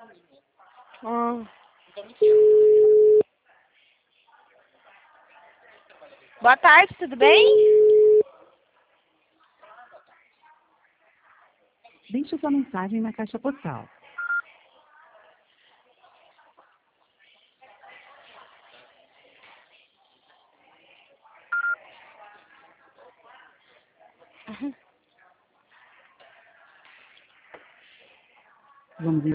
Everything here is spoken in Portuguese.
Ah. Boa tarde, tudo bem? Deixe sua mensagem na caixa postal. Vamos